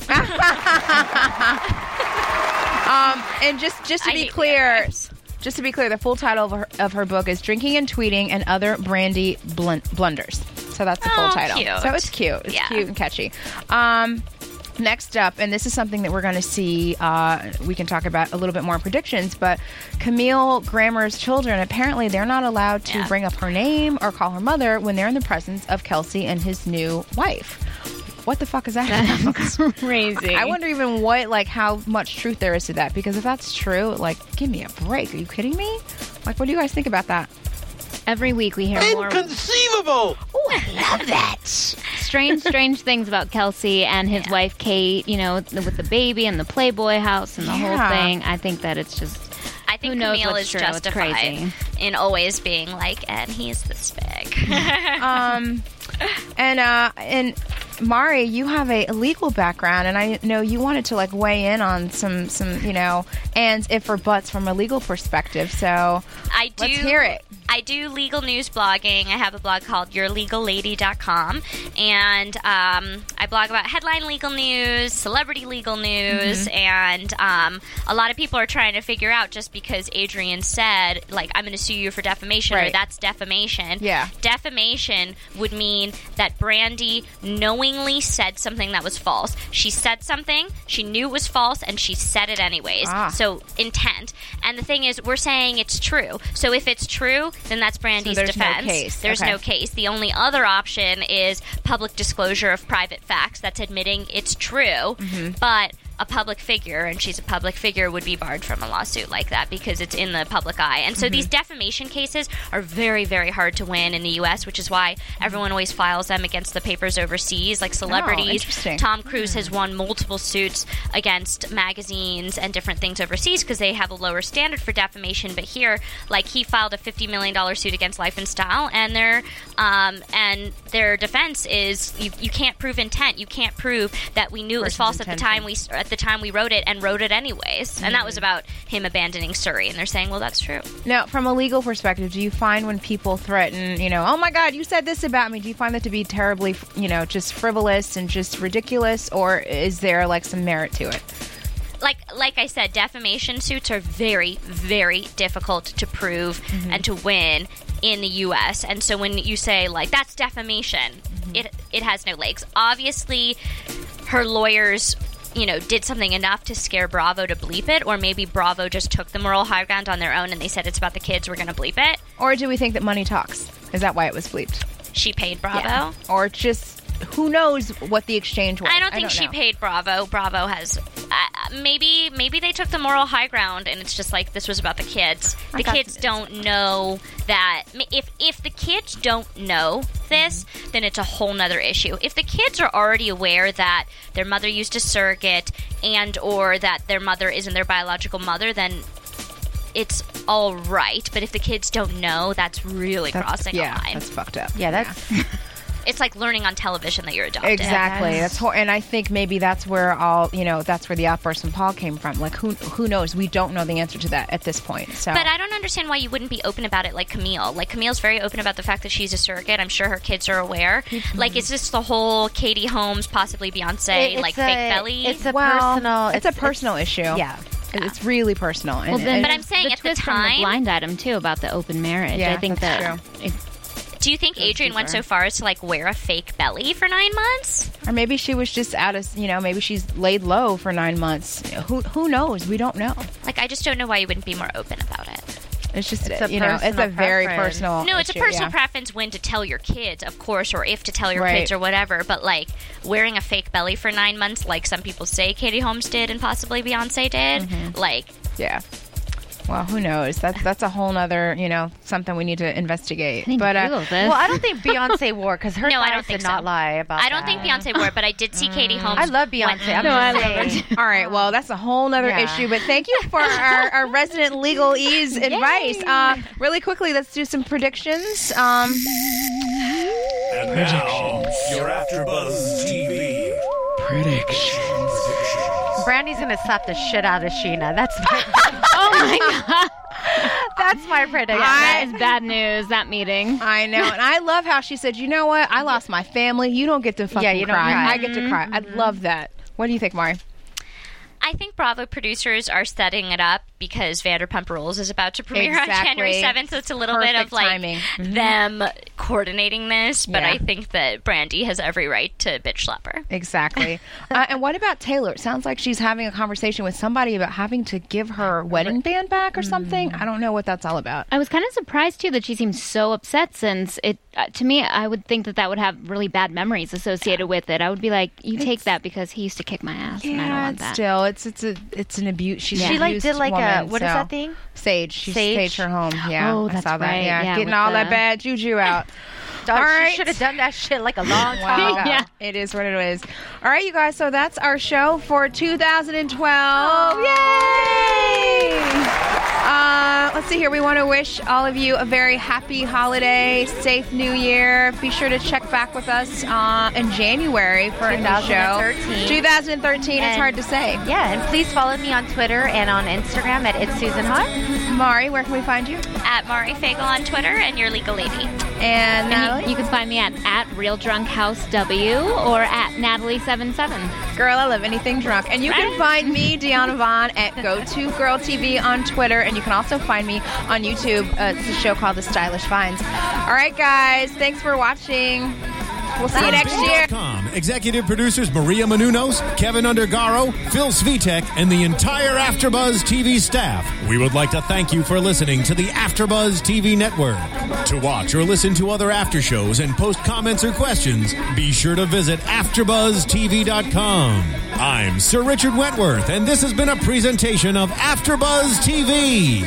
Um, and just just to I be hate clear, Leanne Rhymes. just to be clear, the full title of her, of her book is "Drinking and Tweeting and Other Brandy Blun- Blunders." So that's the full Oh, title. cute. So it's cute. It's Yeah. cute and catchy. Um, next up, and this is something that we're going to see, uh, we can talk about a little bit more in predictions, but Camille Grammer's children, apparently they're not allowed to Yeah. bring up her name or call her mother when they're in the presence of Kelsey and his new wife. What the fuck is that about? Crazy. I wonder even what, like, how much truth there is to that, because if that's true, like, give me a break. Are you kidding me? Like, what do you guys think about that? Every week we hear more Inconceivable! Oh, I love that. strange, strange things about Kelsey and his wife Kate. You know, th- with the baby and the Playboy house and the Yeah. whole thing. I think that it's just. I think Who knows Camille what's is true? It's justified crazy. in always being like, and he's this big. Um, and uh, and Mari, you have a legal background, and I know you wanted to like weigh in on some some you know ands, if or buts from a legal perspective. So I do. let's hear it. I do legal news blogging. I have a blog called your legal lady dot com, and um, I blog about headline legal news, celebrity legal news, Mm-hmm. and um, a lot of people are trying to figure out, just because Adrian said, like, I'm going to sue you for defamation, or Right. that's defamation. Yeah. Defamation would mean that Brandy knowingly said something that was false. She said something, she knew it was false, and she said it anyways. Ah. So, intent. And the thing is, we're saying it's true. So if it's true, then that's Brandy's there's no defense. case. There's Okay. no case. The only other option is public disclosure of private facts. That's admitting it's true, Mm-hmm. but a public figure, and she's a public figure, would be barred from a lawsuit like that because it's in the public eye. And so Mm-hmm. these defamation cases are very, very hard to win in the U S, which is why everyone always files them against the papers overseas, like celebrities. Oh, interesting. Tom Cruise has won multiple suits against magazines and different things overseas because they have a lower standard for defamation. But here, like, he filed a fifty million dollars suit against Life and Style, and their um, and their defense is you, you can't prove intent. You can't prove that we knew it was Person's false at the intention. time we at the time we wrote it and wrote it anyways. Mm-hmm. And that was about him abandoning Suri. And they're saying, well, that's true. Now, from a legal perspective, do you find when people threaten, you know, oh my God, you said this about me, do you find that to be terribly, you know, just frivolous and just ridiculous, or is there like some merit to it? Like like I said, defamation suits are very, very difficult to prove mm-hmm. and to win in the U S. And so when you say, like, that's defamation, mm-hmm. it it has no legs. Obviously, her lawyers, you know, did something enough to scare Bravo to bleep it, or maybe Bravo just took the moral high ground on their own and they said it's about the kids, we're going to bleep it. Or do we think that money talks? Is that why it was bleeped? She paid Bravo? Yeah. Or just... who knows what the exchange was? I don't think I don't she know. paid Bravo. Bravo has uh, maybe maybe they took the moral high ground, and it's just like this was about the kids. The kids don't know that. If if the kids don't know this, mm-hmm. then it's a whole nother issue. If the kids are already aware that their mother used a surrogate and or that their mother isn't their biological mother, then it's all right. But if the kids don't know, that's really that's, crossing yeah, a line. That's fucked up. Yeah, that's... Yeah. It's like learning on television that you're adopted. Exactly. That's hor- and I think maybe that's where all you know. That's where the outburst from Paul came from. Like who who knows? We don't know the answer to that at this point. So, but I don't understand why you wouldn't be open about it, like Camille. Like Camille's very open about the fact that she's a surrogate. I'm sure her kids are aware. Mm-hmm. Like, is this the whole Katie Holmes, possibly Beyonce, it, like a, fake belly? It's a well, personal. It's, it's a personal it's, issue. Yeah. It's really personal. Well, then, and but I'm saying the at the twist time, from the blind item too about the open marriage. Yeah, I think that's that. True. It, Do you think Adrienne went so far as to like wear a fake belly for nine months? Or maybe she was just out of, you know, maybe she's laid low for nine months. Who who knows? We don't know. Like, I just don't know why you wouldn't be more open about it. It's just, it's a you know, it's a very preference. personal No, it's issue, a personal yeah. preference when to tell your kids, of course, or if to tell your Right. kids or whatever. But, like, wearing a fake belly for nine months, like some people say Katie Holmes did and possibly Beyonce did, Mm-hmm. like... Yeah. Well, who knows? That's that's a whole nother, you know, something we need to investigate. I need But to uh, Google this. Well, I don't think Beyonce wore because her No, I thighs don't think did not so. lie about I don't that. think Beyonce wore it, but I did see Katie Holmes. I love Beyonce. went- I'm No, I just love saying. all right, well, that's a whole nother Yeah. issue. But thank you for our, our resident legalese advice. Uh, really quickly, let's do some predictions. Um, And now, your AfterBuzz T V predictions. Brandy's gonna slap the shit out of Sheena. That's my. oh my god, That's my prediction. that is bad news. That meeting. I know, and I love how she said, "You know what? I lost my family. You don't get to fucking Yeah, you don't cry. cry. I get to cry. I love that." What do you think, Mari? I think Bravo producers are setting it up because Vanderpump Rules is about to premiere on Exactly. January seventh, so it's a little bit Perfect of like timing. Mhm. them coordinating this. But Yeah. I think that Brandy has every right to bitch slap her. Exactly. uh, and what about Taylor? It sounds like she's having a conversation with somebody about having to give her wedding band back or something. I don't know what that's all about. I was kind of surprised too that she seemed so upset since it. Uh, to me, I would think that that would have really bad memories associated with it. I would be like, you take that because he used to kick my ass, and I don't Yeah, want it's that. still, it's it's a it's an abuse. She's She an like abused did like a woman, what is so- that thing? Sage. She Sage? staged her home. Yeah, Oh, I that's saw that. right. Yeah, Yeah, getting with all the- that bad juju out. Dog, All right. She should have done that shit like a long time Wow. ago. Yeah. It is what it is. All right, you guys. So that's our show for two thousand twelve. Yay! Uh, let's see here. We want to wish all of you a very happy holiday, safe New Year. Be sure to check back with us uh, in January for a new show. twenty thirteen. twenty thirteen. It's And- hard to say. Yeah, and please follow me on Twitter and on Instagram at It's Susan Hart. Mari, where can we find you? At Mari Fagel on Twitter and your legal lady. And And Natalie? you, you can find me at, at Real Drunk House W or at Natalie seven seven. Girl, I love anything drunk. And you can find me, Deanna Vaughn, at Go To Girl T V on Twitter. And you can also find me on YouTube. Uh, it's a show called The Stylish Finds. All right, guys. Thanks for watching. We'll see you next year. Com. Executive producers Maria Menounos, Kevin Undergaro, Phil Svitek, and the entire AfterBuzz T V staff. We would like to thank you for listening to the AfterBuzz T V network. To watch or listen to other after shows and post comments or questions, be sure to visit after buzz T V dot com. I'm Sir Richard Wentworth, and this has been a presentation of AfterBuzz T V.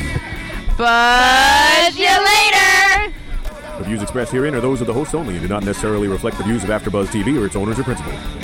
Buzz you later. The views expressed herein are those of the hosts only and do not necessarily reflect the views of AfterBuzz T V or its owners or principals.